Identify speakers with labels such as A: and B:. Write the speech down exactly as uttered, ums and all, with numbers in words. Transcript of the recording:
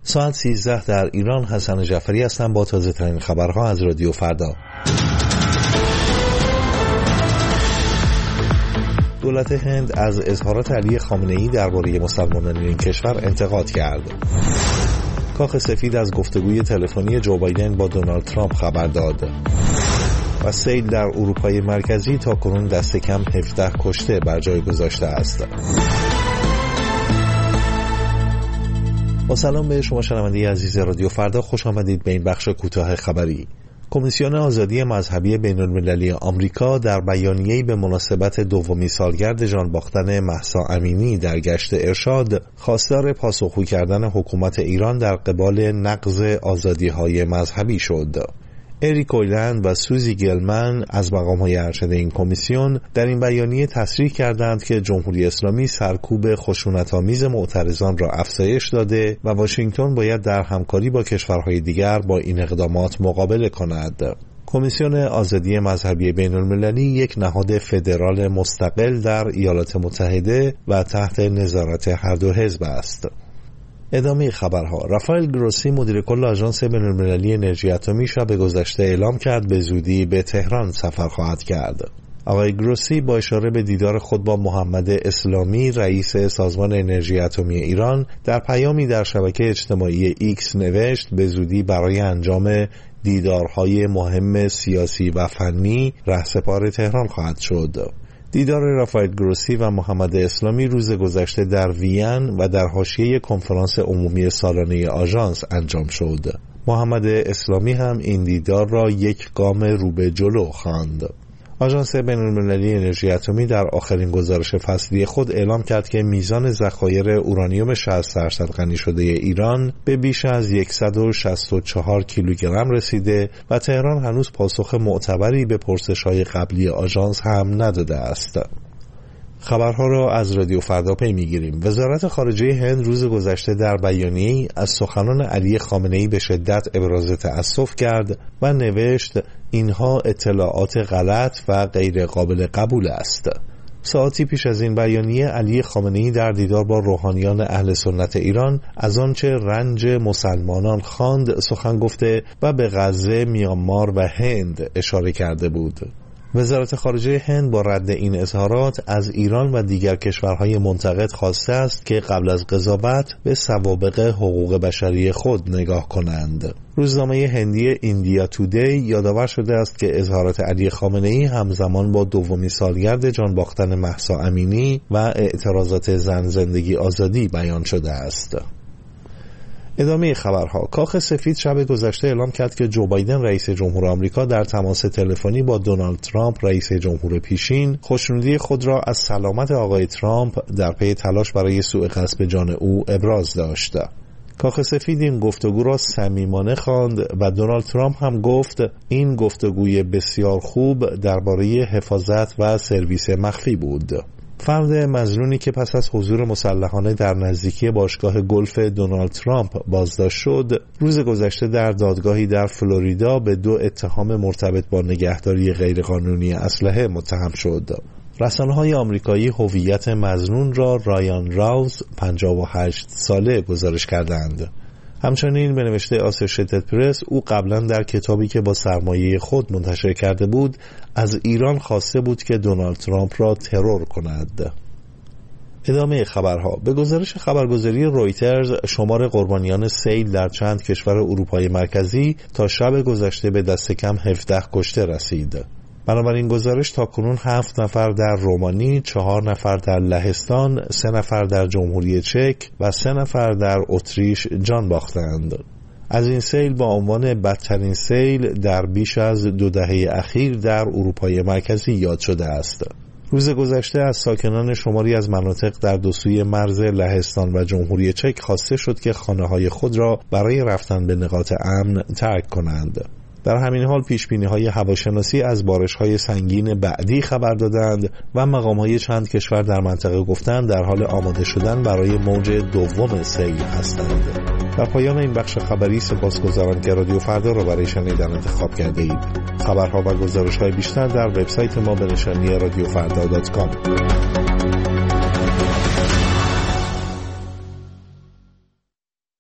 A: ساعت سیزده در ایران. حسن جعفری هستم با تازه ترین خبرها از رادیو فردا. دولت هند از اظهارات علی خامنه‌ای درباره مسلمانان این کشور انتقاد کرد. کاخ سفید از گفتگوی تلفنی جو بایدن با دونالد ترامپ خبر داد. و سیل در اروپای مرکزی تا کنون دست کم هفده کشته بر جای گذاشته است. با سلام به شما شنونده عزیز رادیو فردا، خوش آمدید به این بخش کوتاه خبری. کمیسیون آزادی مذهبی بین‌المللی آمریکا در بیانیه‌ای به مناسبت دومین سالگرد جان باختن مهسا امینی در گشت ارشاد خواستار پاسخگو کردن حکومت ایران در قبال نقض آزادی‌های مذهبی شد. اریک اویلند و سوزی گلمن از مقام‌های ارشد این کمیسیون در این بیانیه تصریح کردند که جمهوری اسلامی سرکوب خشونت‌آمیز معترضان را افزایش داده و واشنگتن باید در همکاری با کشورهای دیگر با این اقدامات مقابله کند. کمیسیون آزادی مذهبی بین‌المللی یک نهاد فدرال مستقل در ایالات متحده و تحت نظارت هر دو حزب است. ادامه خبرها. رافائل گروسی مدیر کل آژانس بین‌المللی انرژی اتمی شب گذشته اعلام کرد به زودی به تهران سفر خواهد کرد. آقای گروسی با اشاره به دیدار خود با محمد اسلامی رئیس سازمان انرژی اتمی ایران در پیامی در شبکه اجتماعی ایکس نوشت به زودی برای انجام دیدارهای مهم سیاسی و فنی رهسپار تهران خواهد شد. دیدار رافائل گروسی و محمد اسلامی روز گذشته در وین و در حاشیه کنفرانس عمومی سالانه آژانس انجام شد. محمد اسلامی هم این دیدار را یک گام رو به جلو خواند. آژانس بین‌المللی انرژی اتمی در آخرین گزارش فصلی خود اعلام کرد که میزان ذخایر اورانیوم شصت درصد غنی شده ایران به بیش از صد و شصت و چهار کیلوگرم رسیده و تهران هنوز پاسخ معتبری به پرسش‌های قبلی آژانس هم نداده است. خبرها را از رادیو فردا پی می‌گیریم. وزارت خارجه هند روز گذشته در بیانیه‌ای از سخنان علی خامنه‌ای به شدت ابراز تأسف کرد و نوشت اینها اطلاعات غلط و غیر قابل قبول است. ساعتی پیش از این بیانیه علی خامنه‌ای در دیدار با روحانیان اهل سنت ایران از آنچه رنج مسلمانان خواند سخن گفته و به غزه، میانمار و هند اشاره کرده بود. وزارت خارجه هند با رد این اظهارات از ایران و دیگر کشورهای منتقد خواسته است که قبل از قضاوت به سوابق حقوق بشری خود نگاه کنند. روزنامه هندی ایندیا تودی یادآور شده است که اظهارات علی خامنه‌ای همزمان با دومین سالگرد جان باختن مهسا امینی و اعتراضات زن زندگی آزادی بیان شده است. ادامه خبرها. کاخ سفید شب گذشته اعلام کرد که جو بایدن رئیس جمهور آمریکا در تماس تلفنی با دونالد ترامپ رئیس جمهور پیشین خوشنودی خود را از سلامت آقای ترامپ در پی تلاش برای سوء قصد جان او ابراز داشت. کاخ سفید این گفتگو را صمیمانه خواند و دونالد ترامپ هم گفت این گفتگوی بسیار خوب درباره حفاظت و سرویس مخفی بود. فرد مظنونی که پس از حضور مسلحانه در نزدیکی باشگاه گلف دونالد ترامپ بازداشت شد، روز گذشته در دادگاهی در فلوریدا به دو اتهام مرتبط با نگهداری غیرقانونی اسلحه متهم شد. رسانه‌های آمریکایی هویت مظنون را رایان راوز پنجاه و هشت ساله گزارش کردند. همچنین به نوشته آسوشیتد پرس او قبلا در کتابی که با سرمایه خود منتشر کرده بود از ایران خواسته بود که دونالد ترامپ را ترور کند. ادامه خبرها. به گزارش خبرگزاری رویترز شمار قربانیان سیل در چند کشور اروپای مرکزی تا شب گذشته به دست کم هفده کشته رسید. بنابراین گزارش تاکنون هفت نفر در رومانی، چهار نفر در لهستان، سه نفر در جمهوری چک و سه نفر در اتریش جان باختند. از این سیل با عنوان بدترین سیل در بیش از دو دهه اخیر در اروپای مرکزی یاد شده است. روز گذشته از ساکنان شماری از مناطق در دو سوی مرز لهستان و جمهوری چک خواسته شد که خانه‌های خود را برای رفتن به نقاط امن ترک کنند. در همین حال پیشبینی‌های هواشناسی از بارش‌های سنگین بعدی خبر دادند و مقام‌های چند کشور در منطقه گفتند در حال آماده شدن برای موج دوم سیل هستند. در پایان این بخش خبری سپاسگزارم که رادیو فردا را برای شنیدن انتخاب کرده اید. خبرها و گزارش‌های بیشتر در وبسایت ما به نشانی رادیو فردا دات کام.